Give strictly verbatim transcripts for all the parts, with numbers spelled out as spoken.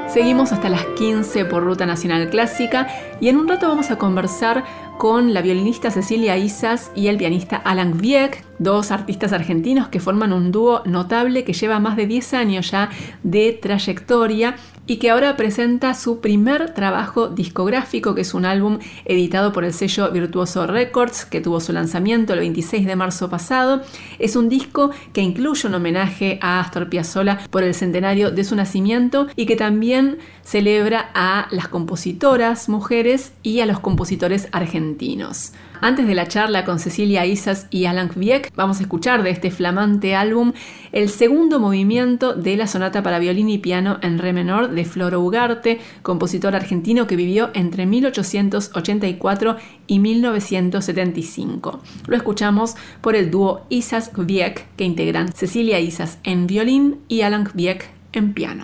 Seguimos hasta las quince por Ruta Nacional Clásica y en un rato vamos a conversar con la violinista Cecilia Isas y el pianista Alan Wieck, dos artistas argentinos que forman un dúo notable que lleva más de diez años ya de trayectoria y que ahora presenta su primer trabajo discográfico, que es un álbum editado por el sello Virtuoso Records, que tuvo su lanzamiento el veintiséis de marzo pasado. Es un disco que incluye un homenaje a Astor Piazzolla por el centenario de su nacimiento y que también celebra a las compositoras mujeres y a los compositores argentinos. Antes de la charla con Cecilia Isas y Alan Wieck, vamos a escuchar de este flamante álbum el segundo movimiento de la sonata para violín y piano en re menor de Floro Ugarte, compositor argentino que vivió entre mil ochocientos ochenta y cuatro y mil novecientos setenta y cinco. Lo escuchamos por el dúo Isas-Wieck, que integran Cecilia Isas en violín y Alan Wieck en piano.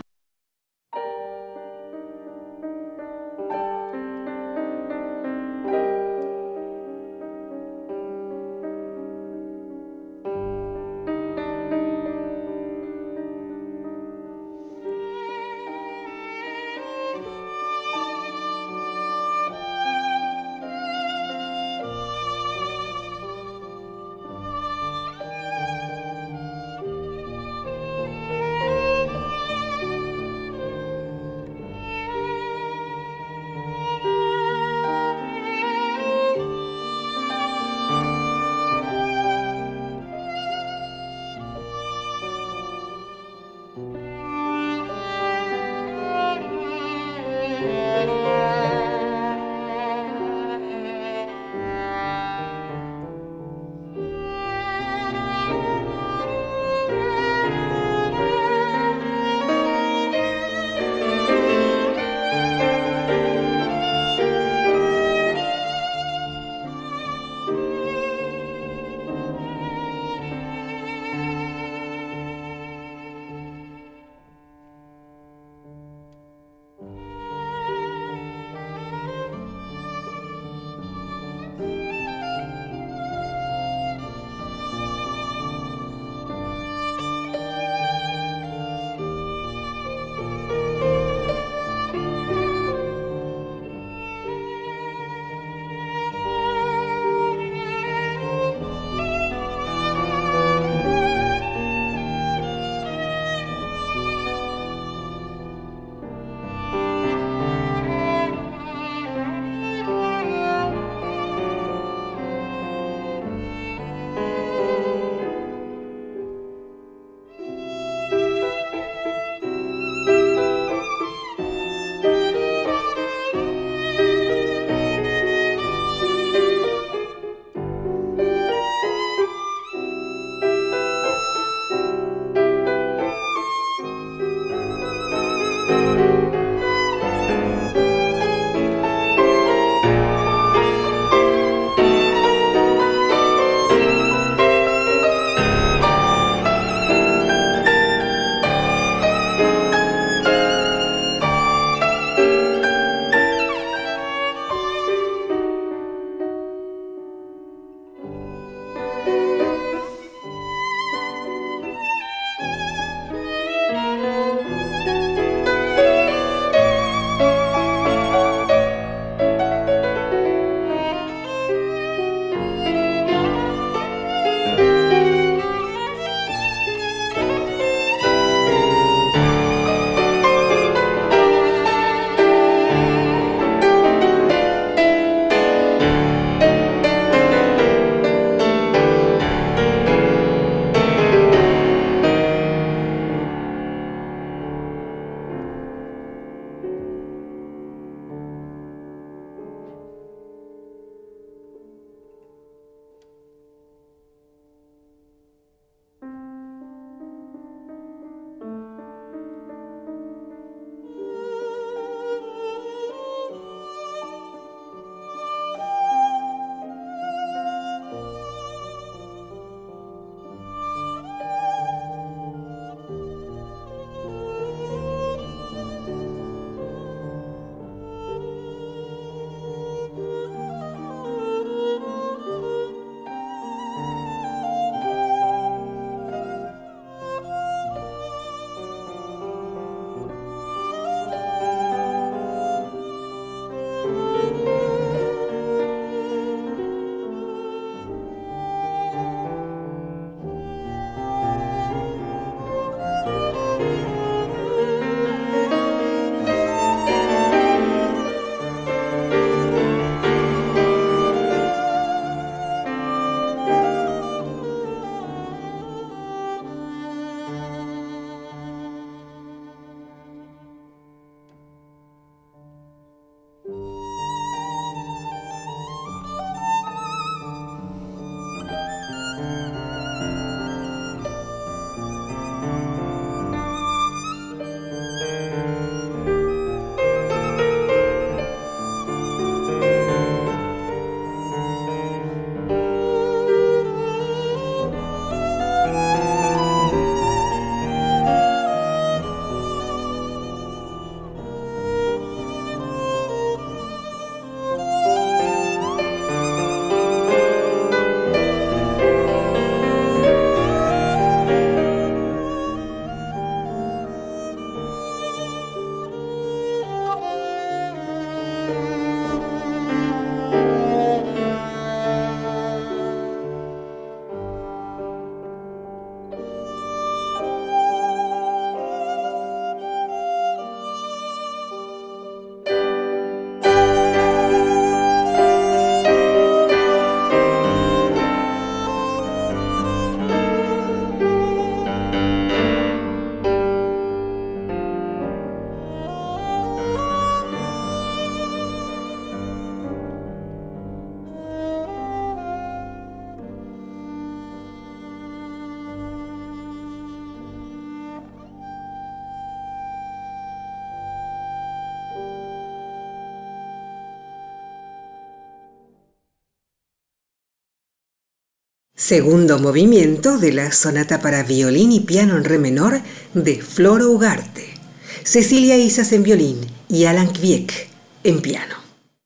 Segundo movimiento de la sonata para violín y piano en re menor de Floro Ugarte. Cecilia Isas en violín y Alan Kviek en piano.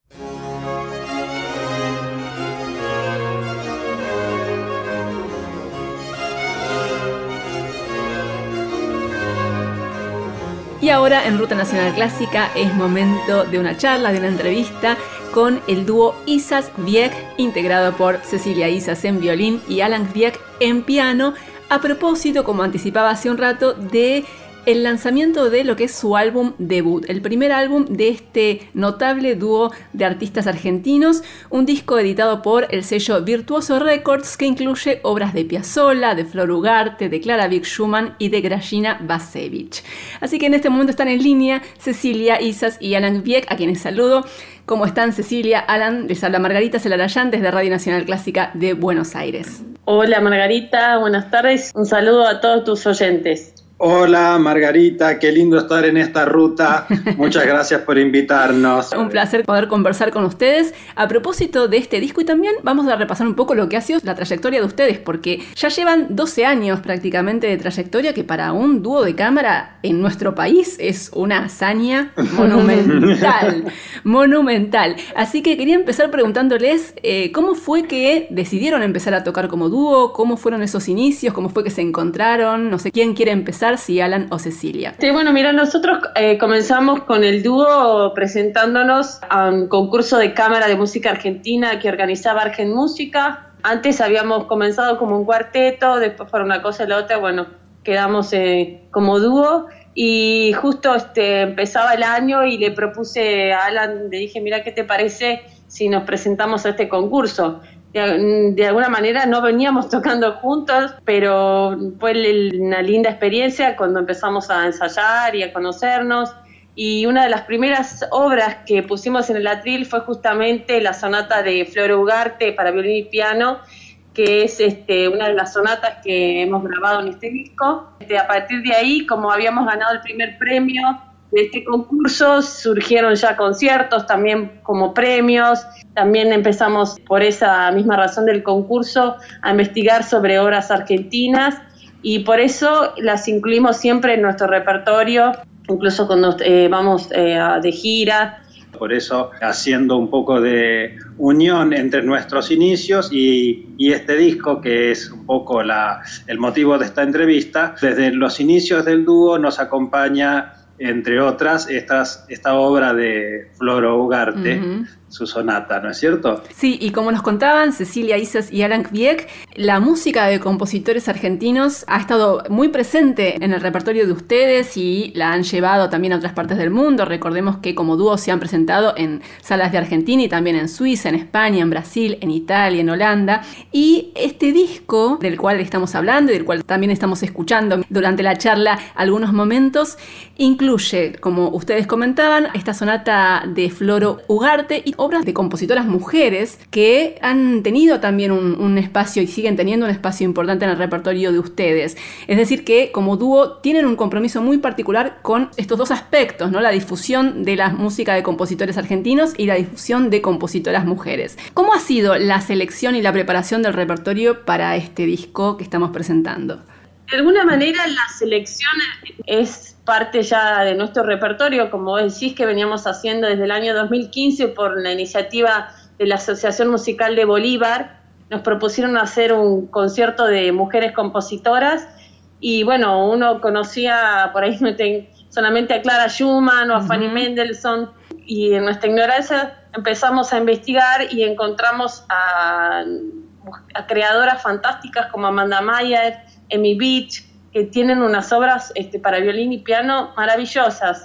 Y ahora en Ruta Nacional Clásica es momento de una charla, de una entrevista con el dúo Isas-Kviek, integrado por Cecilia Isas en violín y Alan Kviek en piano, a propósito, como anticipaba hace un rato, de el lanzamiento de lo que es su álbum debut, el primer álbum de este notable dúo de artistas argentinos, un disco editado por el sello Virtuoso Records que incluye obras de Piazzolla, de Flor Ugarte, de Clara Wieck Schumann y de Grażyna Bacewicz. Así que en este momento están en línea Cecilia Isas y Alan Kviek, a quienes saludo. ¿Cómo están, Cecilia? Alan, les habla Margarita Celarayán desde Radio Nacional Clásica de Buenos Aires. Hola Margarita, buenas tardes. Un saludo a todos tus oyentes. Hola Margarita, qué lindo estar en esta ruta. Muchas gracias por invitarnos. Un placer poder conversar con ustedes a propósito de este disco y también vamos a repasar un poco lo que ha sido la trayectoria de ustedes porque ya llevan doce años prácticamente de trayectoria que para un dúo de cámara en nuestro país es una hazaña monumental, monumental. Así que quería empezar preguntándoles eh, cómo fue que decidieron empezar a tocar como dúo, cómo fueron esos inicios, cómo fue que se encontraron, no sé quién quiere empezar, si Alan o Cecilia. Sí, bueno, mira, nosotros eh, comenzamos con el dúo presentándonos a un concurso de cámara de música argentina que organizaba Argen Música. Antes habíamos comenzado como un cuarteto, después por una cosa y la otra, bueno, quedamos eh, como dúo y justo este, empezaba el año y le propuse a Alan, le dije, mira, ¿qué te parece si nos presentamos a este concurso? De, de alguna manera no veníamos tocando juntos, pero fue una linda experiencia cuando empezamos a ensayar y a conocernos. Y una de las primeras obras que pusimos en el atril fue justamente la sonata de Flor Ugarte para violín y piano, que es este, una de las sonatas que hemos grabado en este disco. Este, a partir de ahí, como habíamos ganado el primer premio de este concurso, surgieron ya conciertos también como premios. También empezamos, por esa misma razón del concurso, a investigar sobre obras argentinas y por eso las incluimos siempre en nuestro repertorio, incluso cuando eh, vamos eh, de gira. Por eso, haciendo un poco de unión entre nuestros inicios y, y este disco, que es un poco la, el motivo de esta entrevista, desde los inicios del dúo nos acompaña, entre otras, estas, esta obra de Floro Ugarte, uh-huh. su sonata, ¿no es cierto? Sí, y como nos contaban Cecilia Isas y Alan Kviek, la música de compositores argentinos ha estado muy presente en el repertorio de ustedes y la han llevado también a otras partes del mundo. Recordemos que como dúo se han presentado en salas de Argentina y también en Suiza, en España, en Brasil, en Italia, en Holanda. Y este disco del cual estamos hablando y del cual también estamos escuchando durante la charla algunos momentos, incluye, como ustedes comentaban, esta sonata de Floro Ugarte y obras de compositoras mujeres que han tenido también un, un espacio y siguen teniendo un espacio importante en el repertorio de ustedes. Es decir que como dúo tienen un compromiso muy particular con estos dos aspectos, ¿no? La difusión de la música de compositores argentinos y la difusión de compositoras mujeres. ¿Cómo ha sido la selección y la preparación del repertorio para este disco que estamos presentando? De alguna manera la selección es parte ya de nuestro repertorio, como vos decís, que veníamos haciendo desde el año dos mil quince por la iniciativa de la Asociación Musical de Bolívar. Nos propusieron hacer un concierto de mujeres compositoras y bueno, uno conocía por ahí solamente a Clara Schumann o a uh-huh. Fanny Mendelssohn y en nuestra ignorancia empezamos a investigar y encontramos a, a creadoras fantásticas como Amanda Mayer, Amy Beach, que tienen unas obras este, para violín y piano maravillosas.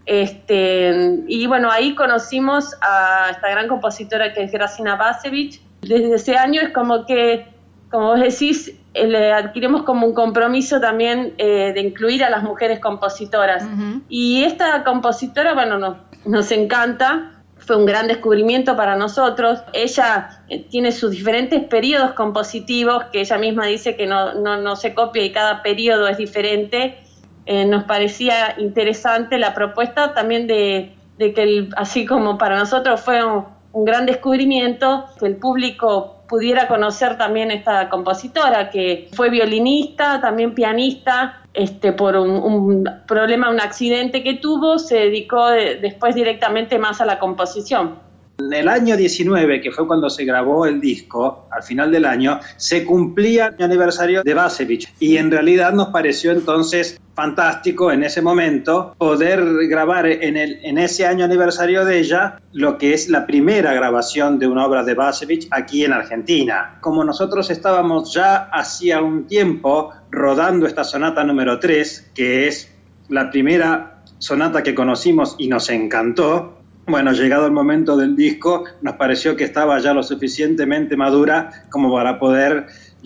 Este, y bueno, ahí conocimos a esta gran compositora que es Grażyna Bacewicz. Desde ese año es como que, como vos decís, eh, le adquirimos como un compromiso también eh, de incluir a las mujeres compositoras. Uh-huh. Y esta compositora, bueno, no, nos encanta. Fue un gran descubrimiento para nosotros. Ella eh, tiene sus diferentes periodos compositivos, que ella misma dice que no, no, no se copia y cada periodo es diferente. Eh, nos parecía interesante la propuesta también de, de que, el, así como para nosotros fue un, un gran descubrimiento, que el público pudiera conocer también esta compositora, que fue violinista, también pianista, este, por un, un problema, un accidente que tuvo, se dedicó de, después directamente más a la composición. En el año diecinueve, que fue cuando se grabó el disco, al final del año, se cumplía el aniversario de Bacevich. Y en realidad nos pareció entonces fantástico en ese momento poder grabar en, el, en ese año aniversario de ella lo que es la primera grabación de una obra de Bacevich aquí en Argentina. Como nosotros estábamos ya hacía un tiempo rodando esta sonata número tres, que es la primera sonata que conocimos y nos encantó, bueno, llegado el momento del disco, nos pareció que estaba ya lo suficientemente madura como para poder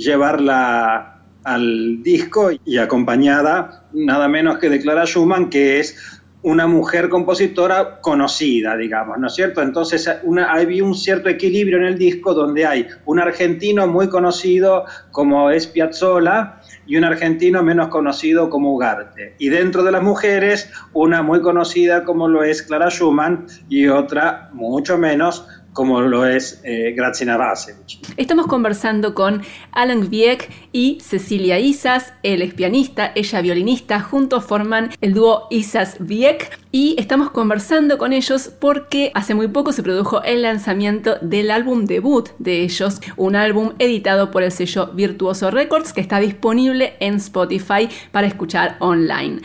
llevarla al disco, y acompañada nada menos que de Clara Schumann, que es una mujer compositora conocida, digamos, ¿no es cierto? Entonces una, hay un cierto equilibrio en el disco donde hay un argentino muy conocido como es Piazzolla y un argentino menos conocido como Ugarte. Y dentro de las mujeres, una muy conocida como lo es Clara Schumann y otra mucho menos como lo es eh, Grażyna Bacevich. Estamos conversando con Alan Wieck y Cecilia Isas. Él es pianista, ella violinista. Juntos forman el dúo Isas-Wieck y estamos conversando con ellos porque hace muy poco se produjo el lanzamiento del álbum debut de ellos, un álbum editado por el sello Virtuoso Records que está disponible en Spotify para escuchar online.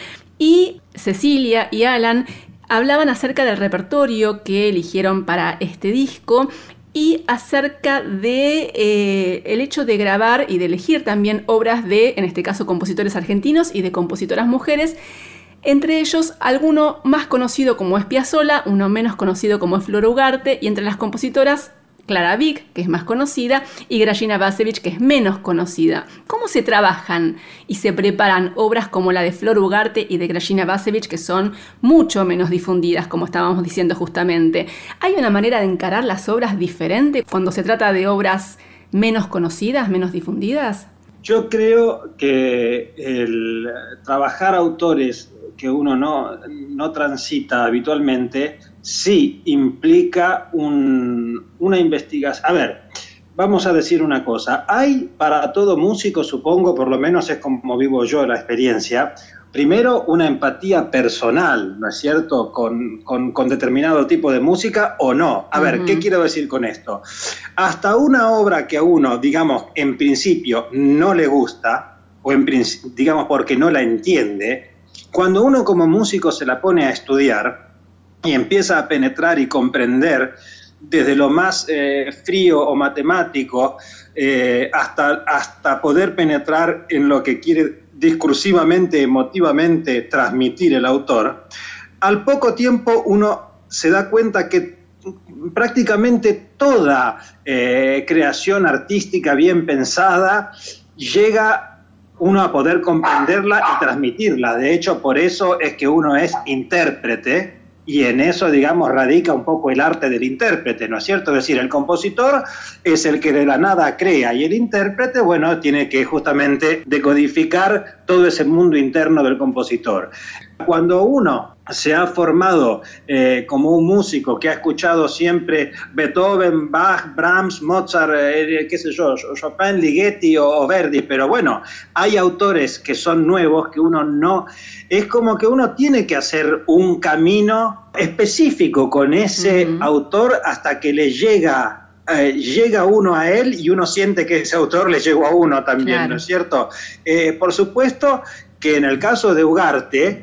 Y Cecilia y Alan hablaban acerca del repertorio que eligieron para este disco y acerca de eh, el hecho de grabar y de elegir también obras de, en este caso, compositores argentinos y de compositoras mujeres, entre ellos alguno más conocido como es Piazzolla, uno menos conocido como es Flora Ugarte, y entre las compositoras Clara Wieck, que es más conocida, y Grażyna Bacevich, que es menos conocida. ¿Cómo se trabajan y se preparan obras como la de Flora Ugarte y de Grażyna Bacevich, que son mucho menos difundidas, como estábamos diciendo justamente? ¿Hay una manera de encarar las obras diferente cuando se trata de obras menos conocidas, menos difundidas? Yo creo que el trabajar autores que uno no, no transita habitualmente sí implica un, una investigación. A ver, vamos a decir una cosa. Hay para todo músico, supongo, por lo menos es como vivo yo la experiencia, primero una empatía personal, ¿no es cierto?, con, con, con determinado tipo de música o no. A ver, uh-huh. ¿Qué quiero decir con esto? Hasta una obra que a uno, digamos, en principio no le gusta, o en digamos porque no la entiende, cuando uno como músico se la pone a estudiar y empieza a penetrar y comprender desde lo más eh, frío o matemático eh, hasta, hasta poder penetrar en lo que quiere discursivamente, emotivamente transmitir el autor, al poco tiempo uno se da cuenta que prácticamente toda eh, creación artística bien pensada llega uno a poder comprenderla y transmitirla. De hecho, por eso es que uno es intérprete, y en eso, digamos, radica un poco el arte del intérprete, ¿no es cierto? Es decir, el compositor es el que de la nada crea, y el intérprete, bueno, tiene que justamente decodificar todo ese mundo interno del compositor. Cuando uno se ha formado eh, como un músico que ha escuchado siempre Beethoven, Bach, Brahms, Mozart, eh, qué sé yo, Chopin, Ligeti o, o Verdi, pero bueno, hay autores que son nuevos que uno no... Es como que uno tiene que hacer un camino específico con ese uh-huh. autor hasta que le llega... Eh, llega uno a él y uno siente que ese autor le llegó a uno también, claro. ¿No es cierto? Eh, por supuesto que en el caso de Ugarte,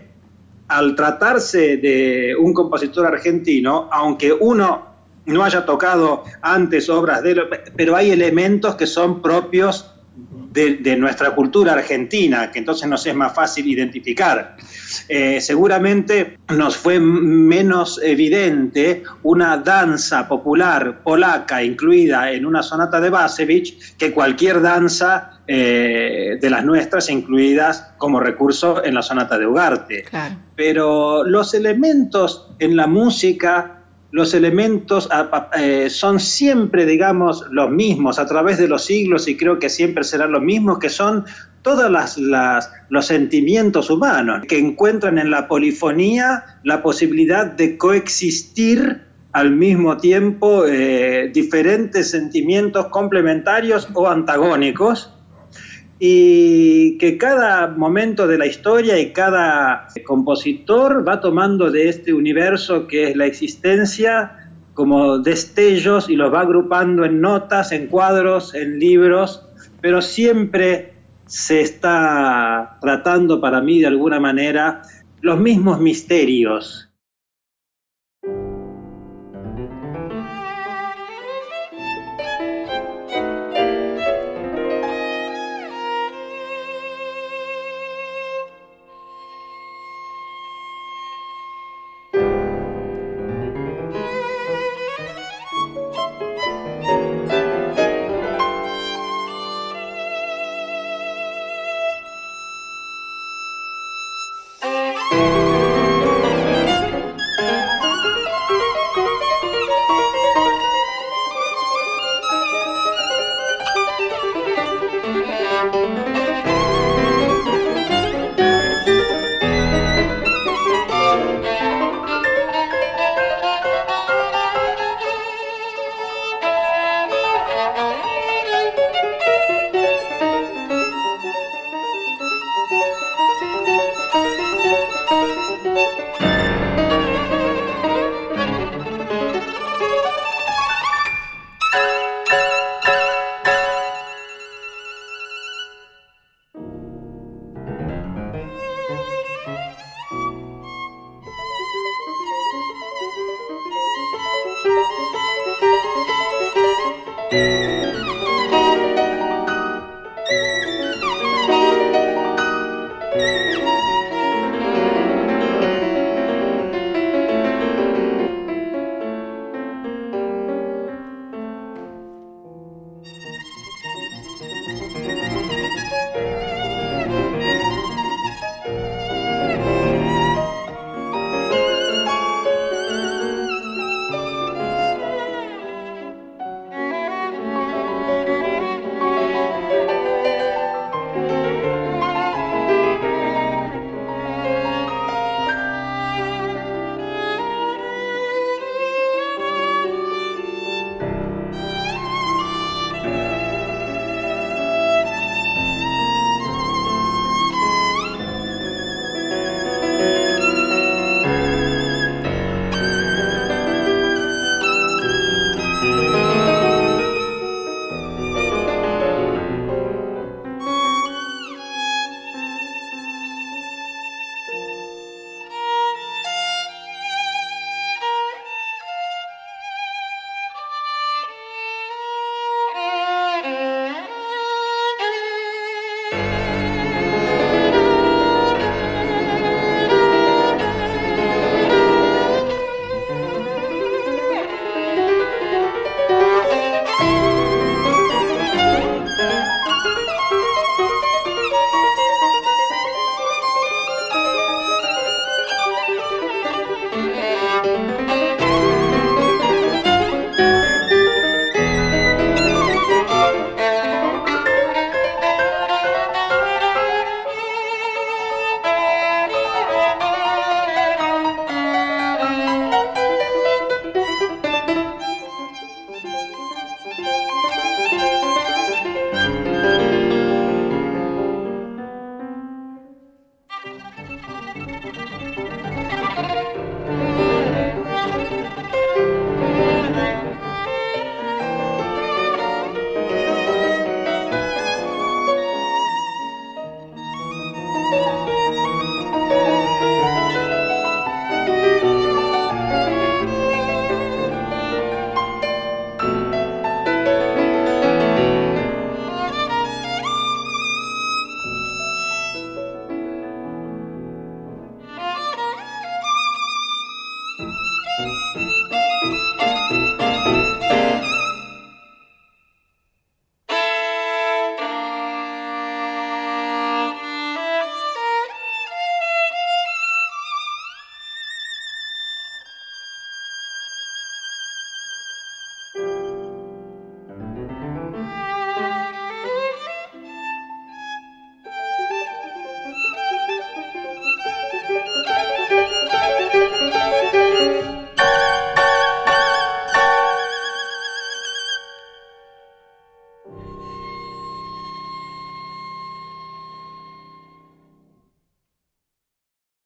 al tratarse de un compositor argentino, aunque uno no haya tocado antes obras de él, pero hay elementos que son propios de, de nuestra cultura argentina, que entonces nos es más fácil identificar. Eh, seguramente nos fue menos evidente una danza popular polaca incluida en una sonata de Bacevich que cualquier danza eh, de las nuestras incluidas como recurso en la sonata de Ugarte. Claro. Pero los elementos en la música, los elementos eh, son siempre, digamos, los mismos a través de los siglos, y creo que siempre serán los mismos, que son todos las, las, los sentimientos humanos, que encuentran en la polifonía la posibilidad de coexistir al mismo tiempo eh, diferentes sentimientos complementarios o antagónicos, y que cada momento de la historia y cada compositor va tomando de este universo que es la existencia como destellos y los va agrupando en notas, en cuadros, en libros, pero siempre se está tratando para mí de alguna manera los mismos misterios.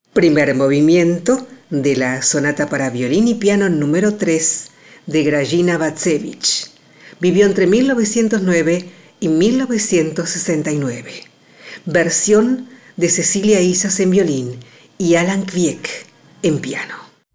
Primer movimiento de la sonata para violín y piano número tres de Grażyna Bacewicz. Vivió entre mil novecientos nueve y mil novecientos sesenta y nueve. Versión de Cecilia Isas en violín y Alan Kwiek en piano.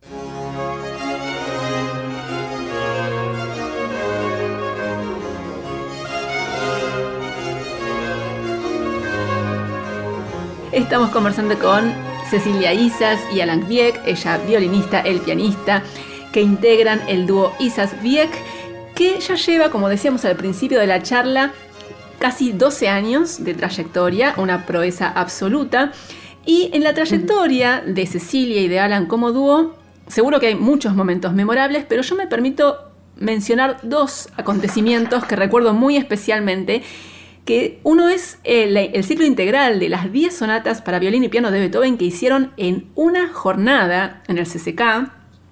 Estamos conversando con Cecilia Isas y Alan Kwiek, ella violinista, él pianista, que integran el dúo Isas-Kwiek, que ya lleva, como decíamos al principio de la charla, casi doce años de trayectoria, una proeza absoluta. Y en la trayectoria de Cecilia y de Alan como dúo, seguro que hay muchos momentos memorables, pero yo me permito mencionar dos acontecimientos que recuerdo muy especialmente, que uno es el, el ciclo integral de las diez sonatas para violín y piano de Beethoven que hicieron en una jornada en el C C K,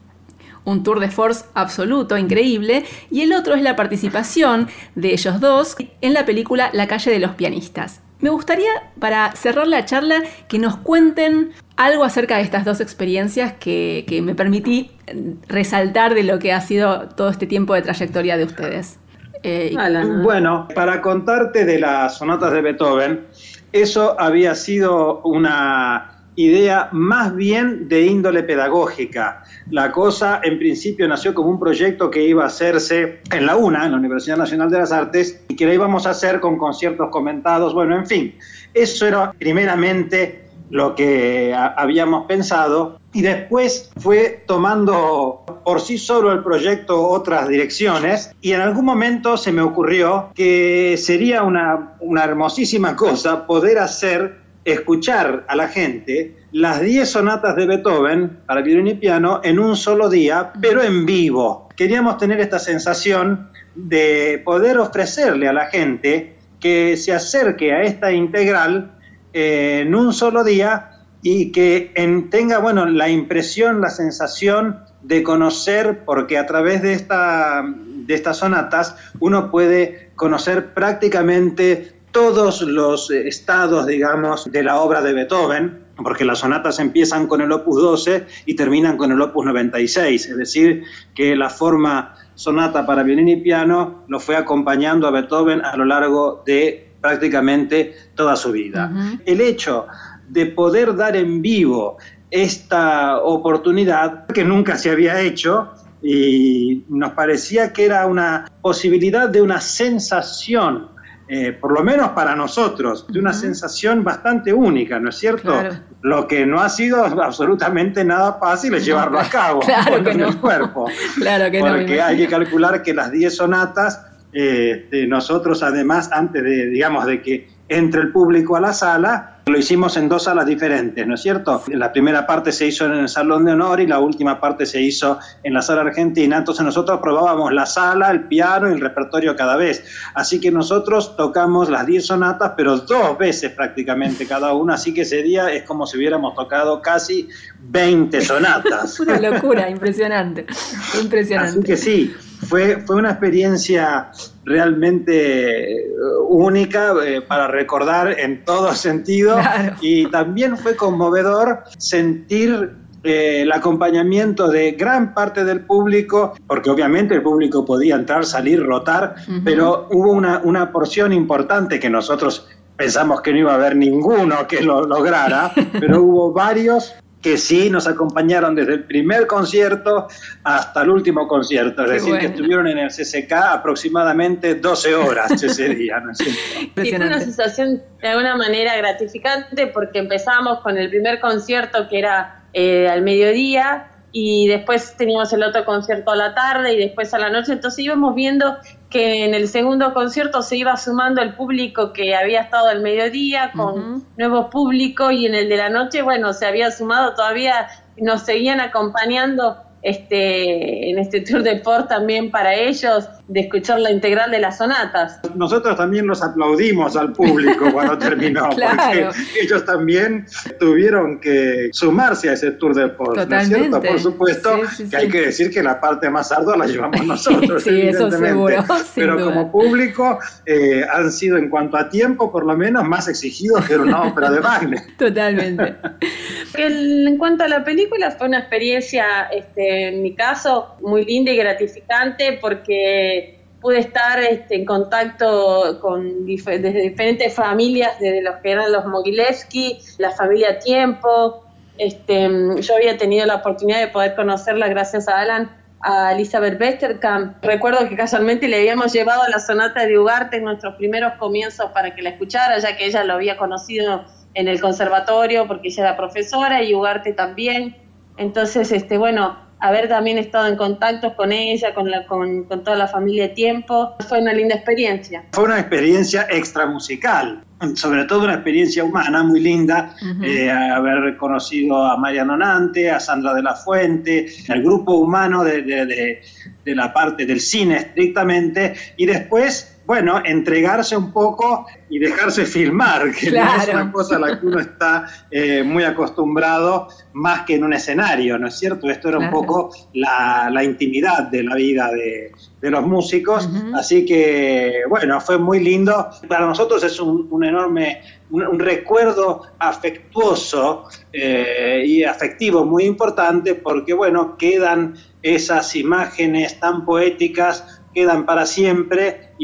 un tour de force absoluto, increíble, y el otro es la participación de ellos dos en la película La calle de los pianistas. Me gustaría, para cerrar la charla, que nos cuenten algo acerca de estas dos experiencias que, que me permití resaltar de lo que ha sido todo este tiempo de trayectoria de ustedes. Eh, bueno, para contarte de las sonatas de Beethoven, eso había sido una idea más bien de índole pedagógica. La cosa en principio nació como un proyecto que iba a hacerse en la UNA, en la Universidad Nacional de las Artes, y que la íbamos a hacer con conciertos comentados, bueno, en fin. Eso era primeramente lo que a- habíamos pensado, y después fue tomando por sí solo el proyecto otras direcciones, y en algún momento se me ocurrió que sería una, una hermosísima cosa poder hacer, escuchar a la gente las diez sonatas de Beethoven para violín y piano en un solo día, pero en vivo. Queríamos tener esta sensación de poder ofrecerle a la gente que se acerque a esta integral eh, en un solo día y que en, tenga, bueno, la impresión, la sensación de conocer, porque a través de, esta, de estas sonatas uno puede conocer prácticamente todos los estados, digamos, de la obra de Beethoven, porque las sonatas empiezan con el opus doce y terminan con el opus noventa y seis, es decir, que la forma sonata para violín y piano lo fue acompañando a Beethoven a lo largo de prácticamente toda su vida. Uh-huh. El hecho de poder dar en vivo esta oportunidad, que nunca se había hecho, y nos parecía que era una posibilidad de una sensación, eh, por lo menos para nosotros, de una uh-huh. sensación bastante única, ¿no es cierto? Claro. Lo que no ha sido absolutamente nada fácil es no, llevarlo a cabo, claro con no. el cuerpo. Claro que porque no, hay que calcular que las diez sonatas, eh, de nosotros además, antes de, digamos, de que entre el público a la sala, lo hicimos en dos salas diferentes, ¿no es cierto? La primera parte se hizo en el Salón de Honor y la última parte se hizo en la Sala Argentina. Entonces nosotros probábamos la sala, el piano y el repertorio cada vez. Así que nosotros tocamos las diez sonatas, pero dos veces prácticamente cada una. Así que ese día es como si hubiéramos tocado casi veinte sonatas. Una locura, impresionante, impresionante. Así que sí. Fue, fue una experiencia realmente única eh, para recordar en todo sentido, claro. Y también fue conmovedor sentir eh, el acompañamiento de gran parte del público, porque obviamente el público podía entrar, salir, rotar, uh-huh. pero hubo una, una porción importante que nosotros pensamos que no iba a haber ninguno que lo lograra, pero hubo varios que sí nos acompañaron desde el primer concierto hasta el último concierto, es Qué decir, bueno. que estuvieron en el C C K aproximadamente doce horas ese día, ¿no es cierto? Sí, fue una sensación de alguna manera gratificante porque empezamos con el primer concierto que era eh, al mediodía y después teníamos el otro concierto a la tarde y después a la noche, entonces íbamos viendo que en el segundo concierto se iba sumando el público que había estado al mediodía con uh-huh. nuevo público y en el de la noche, bueno, se había sumado todavía, nos seguían acompañando este, en este tour de port también para ellos de escuchar la integral de las sonatas. Nosotros también los aplaudimos al público cuando terminó, claro. porque ellos también tuvieron que sumarse a ese tour de force, ¿no es cierto? Por supuesto sí, sí, que sí. Hay que decir que la parte más ardua la llevamos nosotros, sí, eso seguro, pero duda. Como público eh, han sido en cuanto a tiempo por lo menos más exigidos que una ópera de Wagner. Totalmente. En cuanto a la película, fue una experiencia, este, en mi caso, muy linda y gratificante porque pude estar este, en contacto con dif- desde diferentes familias, desde los que eran los Mogilevsky, la familia Tiempo. Este, yo había tenido la oportunidad de poder conocerla gracias a Alan, a Elizabeth Westerkamp. Recuerdo que casualmente le habíamos llevado la sonata de Ugarte en nuestros primeros comienzos para que la escuchara, ya que ella lo había conocido en el conservatorio porque ella era profesora y Ugarte también. Entonces, este, bueno, haber también estado en contacto con ella, con, la, con, con toda la familia Tiempo, fue una linda experiencia. Fue una experiencia extramusical, sobre todo una experiencia humana muy linda, uh-huh. eh, haber conocido a Mariano Nante, a Sandra de la Fuente, el grupo humano de, de, de, de la parte del cine estrictamente, y después, bueno, entregarse un poco y dejarse filmar, que claro. no es una cosa a la que uno está eh, muy acostumbrado, más que en un escenario, ¿no es cierto? Esto era claro. un poco la, la intimidad de la vida de, de los músicos, uh-huh. así que, bueno, fue muy lindo. Para nosotros es un, un enorme, un, un recuerdo afectuoso eh, y afectivo muy importante, porque, bueno, quedan esas imágenes tan poéticas, quedan para siempre,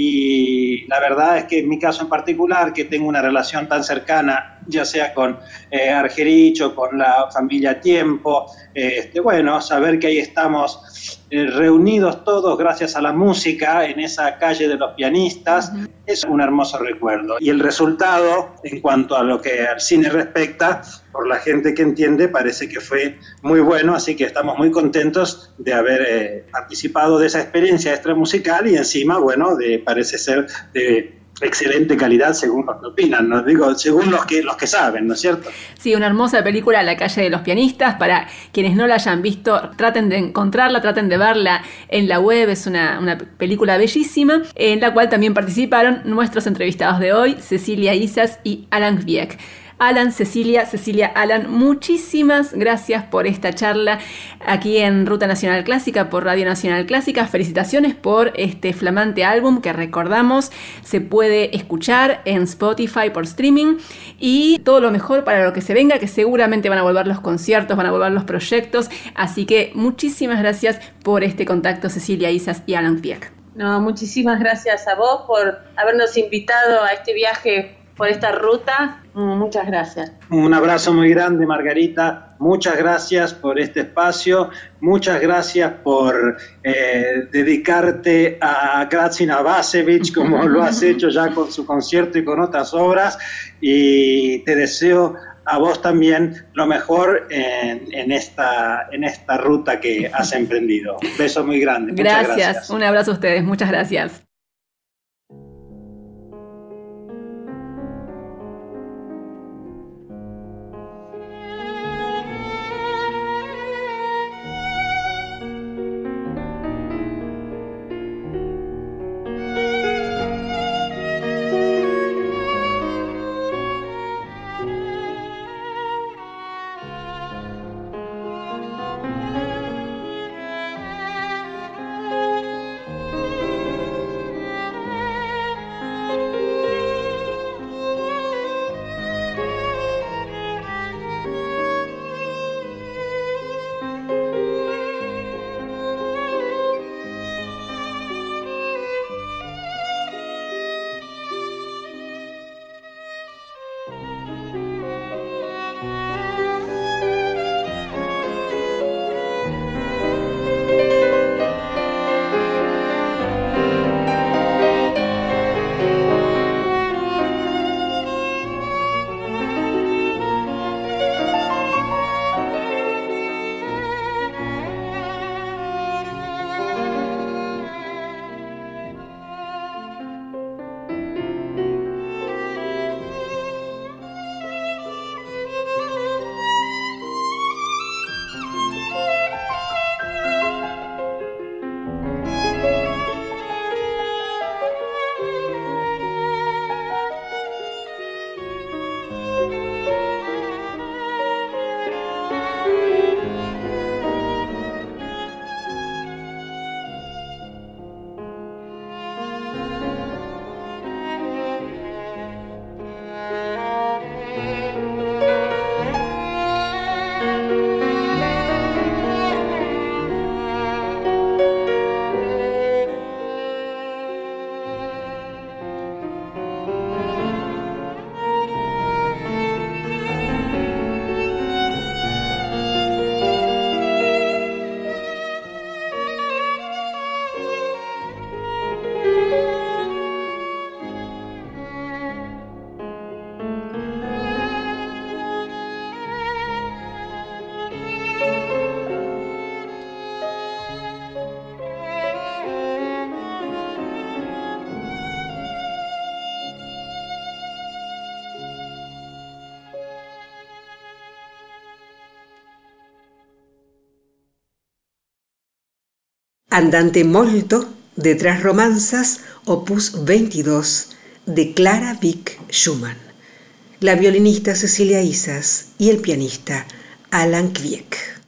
y la verdad es que en mi caso en particular, que tengo una relación tan cercana, ya sea con eh, Argerich o con la familia Tiempo, eh, este, bueno, saber que ahí estamos eh, reunidos todos gracias a la música en esa calle de los pianistas, uh-huh. es un hermoso recuerdo. Y el resultado, en cuanto a lo que al cine respecta, por la gente que entiende, parece que fue muy bueno, así que estamos muy contentos de haber eh, participado de esa experiencia extramusical y encima, bueno, de, parece ser de excelente calidad según los que opinan, ¿no? Digo, según los que, los que saben, ¿no es cierto? Sí, una hermosa película, La calle de los pianistas. Para quienes no la hayan visto, traten de encontrarla, traten de verla en la web. Es una, una película bellísima, en la cual también participaron nuestros entrevistados de hoy, Cecilia Isas y Alan Wieck. Alan, Cecilia, Cecilia, Alan, muchísimas gracias por esta charla aquí en Ruta Nacional Clásica, por Radio Nacional Clásica. Felicitaciones por este flamante álbum que, recordamos, se puede escuchar en Spotify por streaming, y todo lo mejor para lo que se venga, que seguramente van a volver los conciertos, van a volver los proyectos. Así que muchísimas gracias por este contacto, Cecilia Isas y Alan Wieck. No, muchísimas gracias a vos por habernos invitado a este viaje por esta ruta. Muchas gracias. Un abrazo muy grande, Margarita. Muchas gracias por este espacio. Muchas gracias por eh, dedicarte a Grazin Abasevich, como lo has hecho ya con su concierto y con otras obras. Y te deseo a vos también lo mejor en, en, esta, en esta ruta que has emprendido. Un beso muy grande. Gracias. Muchas gracias. Un abrazo a ustedes. Muchas gracias. Andante molto de Tres romanzas, opus veintidós, de Clara Wieck Schumann. La violinista Cecilia Isas y el pianista Alan Kviek.